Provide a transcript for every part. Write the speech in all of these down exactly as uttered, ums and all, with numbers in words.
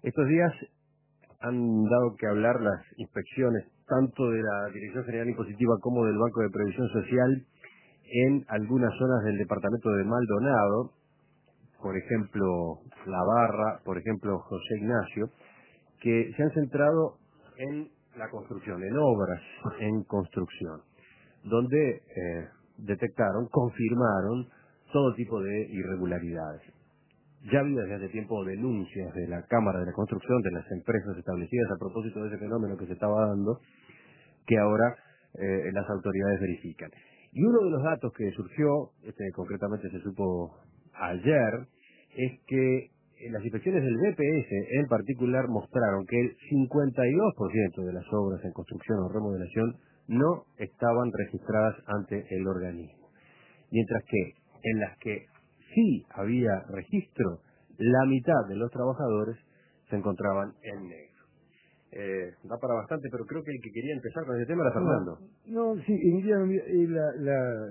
Estos días han dado que hablar las inspecciones tanto de la Dirección General Impositiva como del Banco de Previsión Social en algunas zonas del departamento de Maldonado, por ejemplo La Barra, por ejemplo José Ignacio, que se han centrado en la construcción, en obras en construcción, donde eh, detectaron, confirmaron todo tipo de irregularidades. Ya había desde hace tiempo denuncias de la Cámara de la Construcción, de las empresas establecidas a propósito de ese fenómeno que se estaba dando, que ahora eh, las autoridades verifican. Y uno de los datos que surgió, este, concretamente se supo ayer, es que las inspecciones del B P S en particular mostraron que el cincuenta y dos por ciento de las obras en construcción o remodelación no estaban registradas ante el organismo, mientras que en las que sí había registro, la mitad de los trabajadores se encontraban en negro. Eh, da para bastante, pero creo que el que quería empezar con ese tema era Fernando. No, no sí, Emiliano, eh, la, la,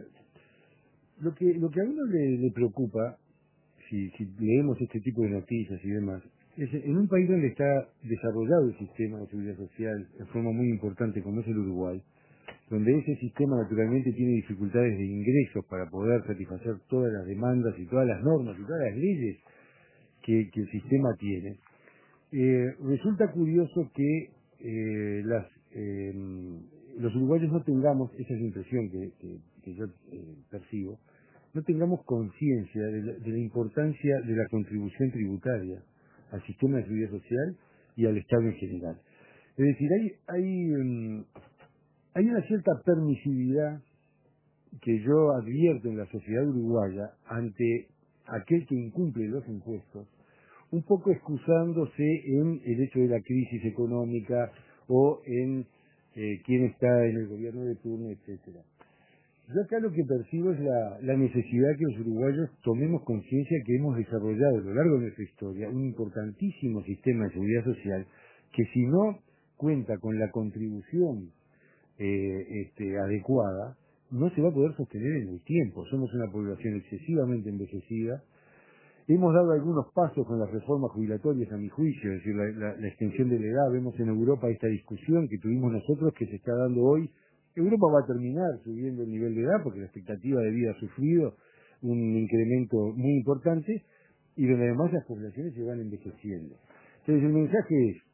lo que lo que a uno le, le preocupa, si, si leemos este tipo de noticias y demás, es en un país donde está desarrollado el sistema de seguridad social de forma muy importante como es el Uruguay, donde ese sistema naturalmente tiene dificultades de ingresos para poder satisfacer todas las demandas y todas las normas y todas las leyes que, que el sistema tiene. Eh, resulta curioso que eh, las, eh, los uruguayos no tengamos, esa es la impresión que, que, que yo eh, percibo, no tengamos conciencia de, la, de la importancia de la contribución tributaria al sistema de seguridad social y al Estado en general. Es decir, hay, hay, um, hay una cierta permisividad que yo advierto en la sociedad uruguaya ante aquel que incumple los impuestos, un poco excusándose en el hecho de la crisis económica o en eh, quién está en el gobierno de turno, etcétera. Yo acá lo que percibo es la, la necesidad que los uruguayos tomemos conciencia que hemos desarrollado a lo largo de nuestra historia un importantísimo sistema de seguridad social que si no cuenta con la contribución eh, este, adecuada, no se va a poder sostener en el tiempo. Somos una población excesivamente envejecida. Hemos dado algunos pasos con las reformas jubilatorias, a mi juicio, es decir, la, la, la extensión de la edad. Vemos en Europa esta discusión que tuvimos nosotros, que se está dando hoy. Europa va a terminar subiendo el nivel de edad, porque la expectativa de vida ha sufrido un incremento muy importante, y donde además las poblaciones se van envejeciendo. Entonces el mensaje es,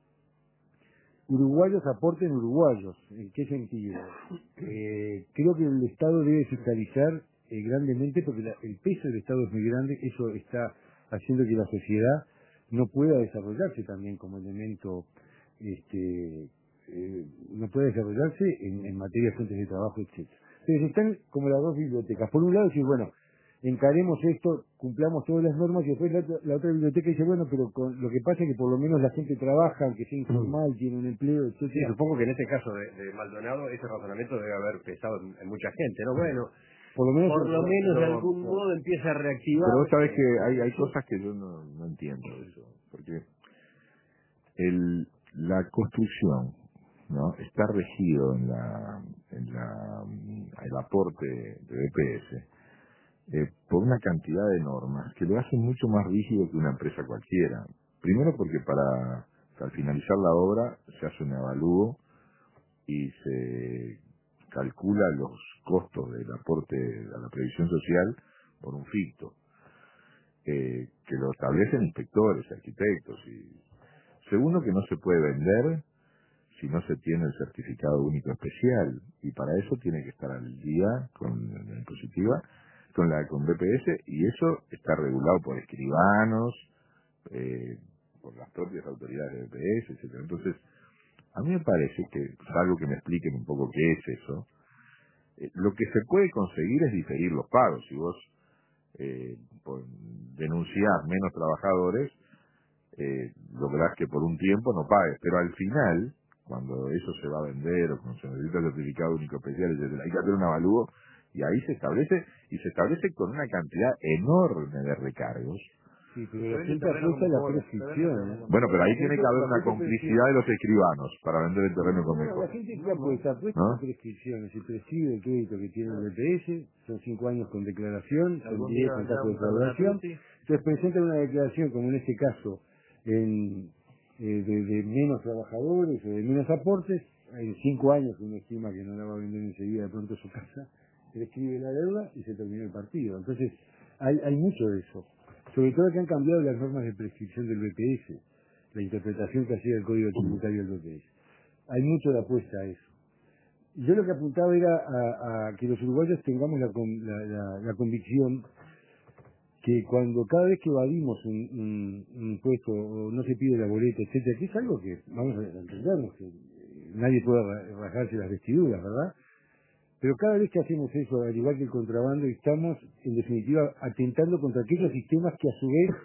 uruguayos aporten uruguayos. ¿En qué sentido? Eh, creo que el Estado debe fiscalizar eh, grandemente, porque la, el peso del Estado es muy grande, eso está haciendo que la sociedad no pueda desarrollarse también como elemento, este, eh, no pueda desarrollarse en, en materia de fuentes de trabajo, etcétera. Entonces están como las dos bibliotecas. Por un lado decir, bueno, encaremos esto, cumplamos todas las normas, y después la, la otra biblioteca dice, bueno, pero con, lo que pasa es que por lo menos la gente trabaja, aunque sea informal, tiene un empleo, etcétera. Sí, supongo que en este caso de, de Maldonado ese razonamiento debe haber pesado en, en mucha gente, ¿no? Bueno, por lo menos, por lo menos no, de algún no. modo empieza a reactivar. Pero vos sabés que hay, hay cosas que yo no, no entiendo de eso, porque el, la construcción, ¿no?, está regido en la, en la, el aporte de B P S eh, por una cantidad de normas que lo hacen mucho más rígido que una empresa cualquiera. Primero porque para, al finalizar la obra se hace un avalúo y se calcula los costos del aporte a la previsión social por un ficto, eh, que lo establecen inspectores, arquitectos. Y segundo, que no se puede vender si no se tiene el certificado único especial, y para eso tiene que estar al día con la impositiva, con la con B P S, y eso está regulado por escribanos, eh, por las propias autoridades de B P S, etcétera. Entonces, a mí me parece que, salvo que me expliquen un poco qué es eso, eh, lo que se puede conseguir es diferir los pagos. Si vos eh, denunciás menos trabajadores, eh, lográs que por un tiempo no pagues, pero al final, cuando eso se va a vender o cuando se necesita el certificado único especial, etcétera, hay que hacer un avalúo, y ahí se establece, y se establece con una cantidad enorme de recargos. Sí, pero la gente apuesta a la prescripción. ¿eh? Bueno, pero ahí La tiene gente, que haber la una gente complicidad de los escribanos para vender el terreno con no, mejor. la gente que apuesta, apuesta ¿No? a prescripciones. Se prescribe el crédito que tiene el B P S, son cinco años con declaración, son diez en caso de defraudación. Entonces presentan una declaración, como en este caso, en, eh, de, de menos trabajadores o de menos aportes. En cinco años uno estima que no la va a vender enseguida de pronto su casa, le escribe la deuda y se terminó el partido. Entonces, hay, hay mucho de eso. Sobre todo que han cambiado las normas de prescripción del B P S, la interpretación que hacía el Código Tributario del B P S. Hay mucho de apuesta a eso. Yo lo que apuntaba era a, a que los uruguayos tengamos la, con- la, la, la convicción que cuando cada vez que evadimos un, un, un impuesto o no se pide la boleta, etcétera, que es algo que, vamos a entendernos, que eh, nadie puede ra- rajarse las vestiduras, ¿verdad? Pero cada vez que hacemos eso, al igual que el contrabando, estamos, en definitiva, atentando contra aquellos sistemas que a su vez,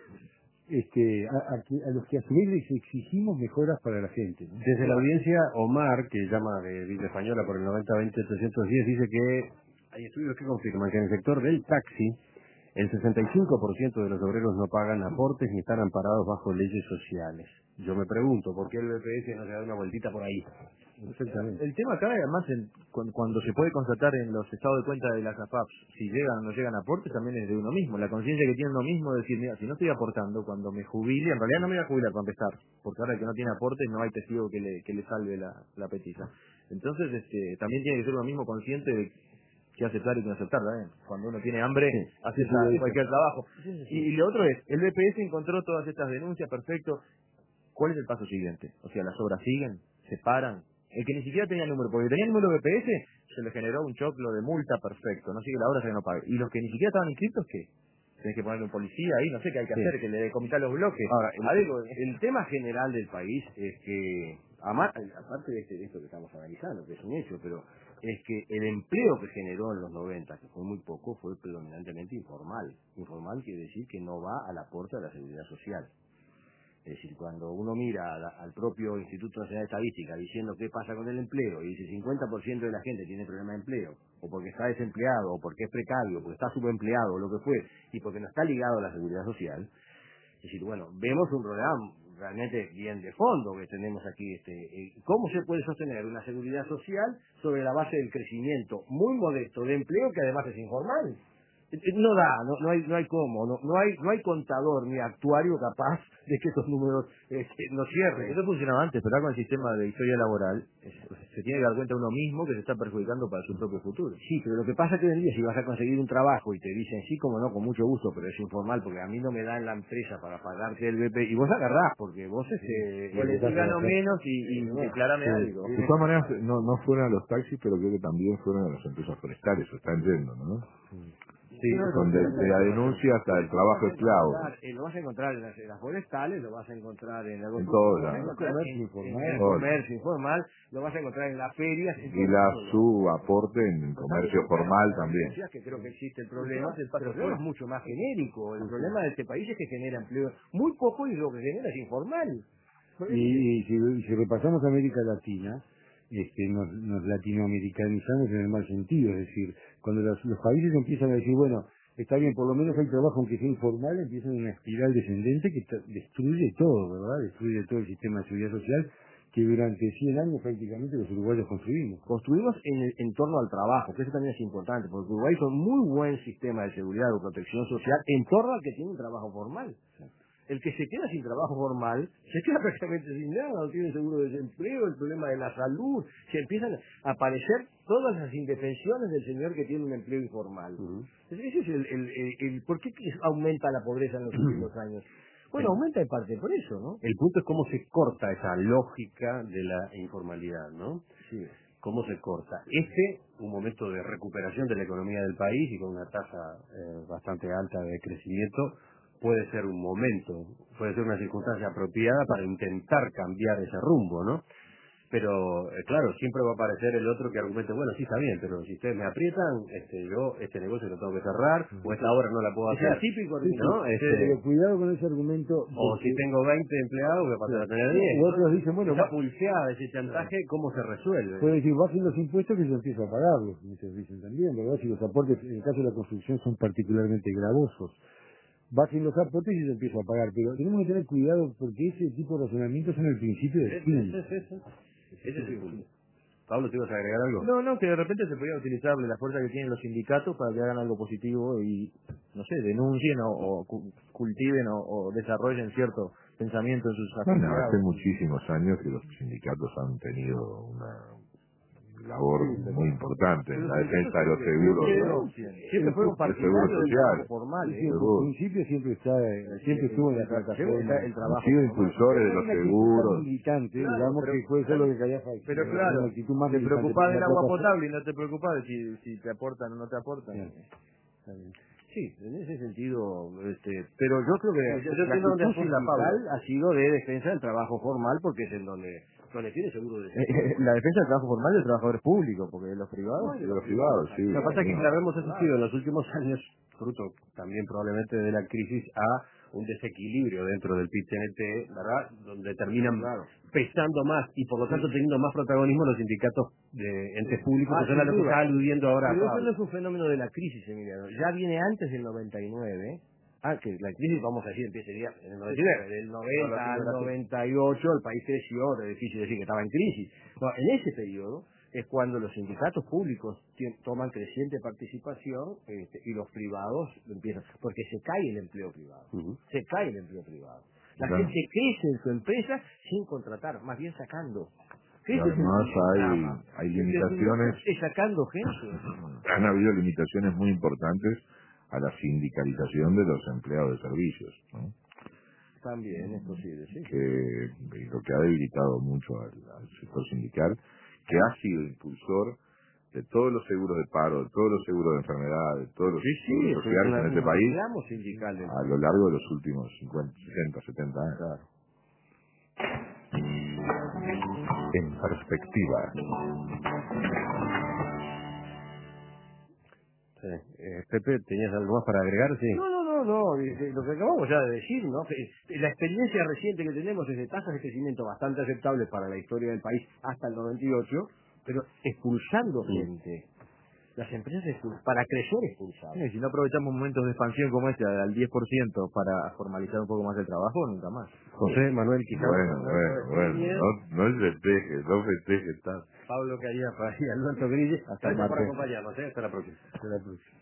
este, a, a que- a los que a su vez les exigimos mejoras para la gente, ¿no? Desde la audiencia, Omar, que llama de Villa Española por el noventa veinte trescientos diez, dice que hay estudios que confirman que en el sector del taxi, el sesenta y cinco por ciento de los obreros no pagan aportes ni están amparados bajo leyes sociales. Yo me pregunto, ¿por qué el B P S no se da una vueltita por ahí? Exactamente. El tema acá, además, en, cuando, cuando se puede constatar en los estados de cuenta de las A F A Ps si llegan o no llegan aportes, también es de uno mismo. La conciencia que tiene uno mismo de decir, mira, si no estoy aportando, cuando me jubile, en realidad no me voy a jubilar para empezar, porque ahora el que no tiene aportes no hay testigo que le, que le salve la, la petiza. Entonces, este, también tiene que ser uno mismo consciente de que aceptar y que no aceptar, ¿verdad? Cuando uno tiene hambre, Sí, acepta sí, sí, cualquier trabajo. Sí, sí, sí. Y, y lo otro es, el B P S encontró todas estas denuncias, perfecto. ¿Cuál es el paso siguiente? O sea, las obras siguen, se paran. El que ni siquiera tenía número, porque tenía el número B P S, se le generó un choclo de multa, perfecto, no sigue la obra, se no pague. Y los que ni siquiera estaban inscritos, ¿qué? Tienes que ponerle un policía ahí, no sé qué hay que Sí. hacer, que le decomisar los bloques. Ahora, el, Algo, el tema general del país es que, ama- aparte de, este- de esto que estamos analizando, que es un hecho, pero es que el empleo que generó en los noventa, que fue muy poco, fue predominantemente informal. Informal quiere decir que no va al aporte a la seguridad social. Es decir, cuando uno mira a la- al propio Instituto Nacional de Estadística diciendo qué pasa con el empleo y dice cincuenta por ciento de la gente tiene problema de empleo, o porque está desempleado, o porque es precario, o porque está subempleado, o lo que fue, y porque no está ligado a la seguridad social, es decir, bueno, vemos un problema realmente bien de fondo que tenemos aquí. Este, eh, ¿Cómo se puede sostener una seguridad social sobre la base del crecimiento muy modesto de empleo que además es informal? Eh, eh, No da, no, no hay no hay cómo, no, no hay no hay contador ni actuario capaz de que esos números este, no cierren. eso funcionaba antes, pero ahora con el sistema de historia laboral, es- se tiene que dar cuenta uno mismo que se está perjudicando para su propio futuro. Sí, pero lo que pasa es que hoy en día si vas a conseguir un trabajo y te dicen sí, como no, con mucho gusto, pero es informal porque a mí no me dan la empresa para pagarte el B P y vos agarrás porque vos este O le eh, di gano menos y, y declárame Sí. algo. De todas maneras, no, no fueron a los taxis, pero creo que también fueron a las empresas forestales, o están yendo, ¿no? sí, Son de, de la denuncia hasta el trabajo esclavo, eh, lo vas a encontrar en las, en las forestales, lo vas a encontrar en la en todos lo vas a lados. encontrar Comercio en, informal. en el Todo. comercio informal, lo vas a encontrar en las ferias, en Y todos la lados. su aporte en el comercio formal también. Decías que creo que existe el problema, Entonces, paso pero el problema es fue. mucho más genérico. El problema de este país es que genera empleo muy poco y lo que genera es informal. Y, y si, y si repasamos América Latina, este, nos, nos latinoamericanizamos en el mal sentido, es decir, cuando los, los países empiezan a decir, bueno, está bien, por lo menos hay trabajo aunque sea informal, empiezan una espiral descendente que ta- destruye todo, ¿verdad? Destruye todo el sistema de seguridad social que durante cien años prácticamente los uruguayos construimos. Construimos en, el- en torno al trabajo, que eso también es importante, porque Uruguay es un muy buen sistema de seguridad o protección social en torno al que tiene un trabajo formal. El que se queda sin trabajo formal, se queda prácticamente sin nada, no tiene seguro de desempleo, el problema de la salud, se empiezan a aparecer todas las indefensiones del señor que tiene un empleo informal. Ujú. Entonces, ese es el, el, el, el- ¿por qué aumenta la pobreza en los últimos años? Bueno, aumenta en parte por eso, ¿no? El punto es cómo se corta esa lógica de la informalidad, ¿no? Sí. ¿Cómo se corta? Este, un momento de recuperación de la economía del país y con una tasa eh, bastante alta de crecimiento, puede ser un momento, puede ser una circunstancia apropiada para intentar cambiar ese rumbo, ¿no? Pero, eh, claro, siempre va a aparecer el otro que argumente, bueno, sí está bien, pero si ustedes me aprietan, este, yo este negocio lo tengo que cerrar, o esta obra no la puedo Es hacer. el típico Sí, ¿no? argumento. Este, Pero cuidado con ese argumento. o si porque- tengo veinte empleados, voy a pasar a tener diez. Y otros dicen, bueno, Esa va- pulseada, ese chantaje, ¿cómo se resuelve? puede decir, bajen los impuestos que yo empiezo a pagarlos, muchos dicen también, ¿verdad? Si los aportes, en el caso de la construcción, son particularmente gravosos. Bajen los aportes y yo empiezo a pagar, pero tenemos que tener cuidado porque ese tipo de razonamientos son el principio del fin. Ese es eso. Ese es el punto. Pablo, ¿te ibas a agregar algo? No, no, que de repente se podría utilizar la fuerza que tienen los sindicatos para que hagan algo positivo y, no sé, denuncien o, o cu- cultiven o, o desarrollen cierto pensamiento en sus Bueno, actividades. hace muchísimos años que los sindicatos han tenido una labor muy importante en la defensa de los seguros, ¿no? Siempre fueron El seguro partidarios del social. trabajo formal, ¿eh? En Seguro. principio siempre está, eh, siempre estuvo en la plataforma. El trabajo Han sido formal. impulsores de los Una actitud más seguros. militante, Claro, digamos pero- que puede ser lo que Calleja Pero una claro, actitud más te militante, preocupás porque del la agua plataforma- potable y no te preocupás de si, si te aportan o no te aportan. Bien. Sí, en ese sentido, este, Pero yo creo que yo, yo la entiendo donde actitud apunta sindical, Pablo, ha sido de defensa del trabajo formal porque es en donde, donde tiene seguro de eh, la defensa del trabajo formal de trabajadores públicos, porque de los privados. De los privados, sí. Lo que pasa es que, sí. claro, hemos asistido en los últimos años, fruto también probablemente de la crisis, a un desequilibrio dentro del P I T N T, ¿verdad? Donde terminan pesando más y por lo tanto teniendo más protagonismo los sindicatos de entes públicos, Ah, que son a sin lo que duda. está aludiendo ahora. Pero eso Pablo. no es un fenómeno de la crisis, Emiliano. Ya viene antes del noventa y nueve. Ah, que la crisis, vamos a decir, empieza en el noventa y nueve. Del noventa al noventa y ocho el país creció, es difícil decir que estaba en crisis. No, en ese periodo es cuando los sindicatos públicos tien- toman creciente participación este, y los privados empiezan, porque se cae el empleo privado. Ujú. Se cae el empleo privado. La Claro. gente crece en su empresa sin contratar, más bien sacando. Y Ese es el además hay, drama. hay El limitaciones, crecimiento es sacando gente. han habido limitaciones muy importantes a la sindicalización de los empleados de servicios, ¿no? También es posible, sí. Que lo que ha debilitado mucho al, al sector sindical, que ha sido impulsor de todos los seguros de paro, de todos los seguros de enfermedad, de todos los seguros sociales en este país Digamos sindical. del- a lo largo de los últimos cincuenta, sesenta, setenta años. En perspectiva. Sí. Eh, Pepe, ¿tenías algo más para agregar? Sí. No, no, no, no, eh, eh, lo que acabamos ya de decir, ¿no? Que, eh, la experiencia reciente que tenemos es de tasas de crecimiento bastante aceptables para la historia del país hasta el noventa y ocho, pero expulsando gente. Las empresas expul- para crecer expulsadas. Sí, si no aprovechamos momentos de expansión como este al diez por ciento para formalizar un poco más el trabajo, nunca más. José Manuel, quizás. Bueno, bueno, bueno, no, no es festeje, no festeje, está. Pablo Calleja y Alberto Grille. Hasta el Gracias por martes. acompañarnos. ¿eh? Hasta la próxima. Hasta la próxima.